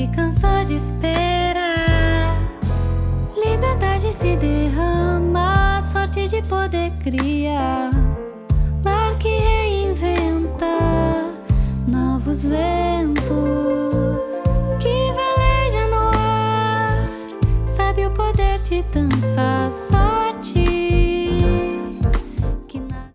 que cansou de esperar. Liberdade se derrama, sorte de poder criar. Lar que reinventa novos ventos que velejam no ar. Sabe o poder de dançar.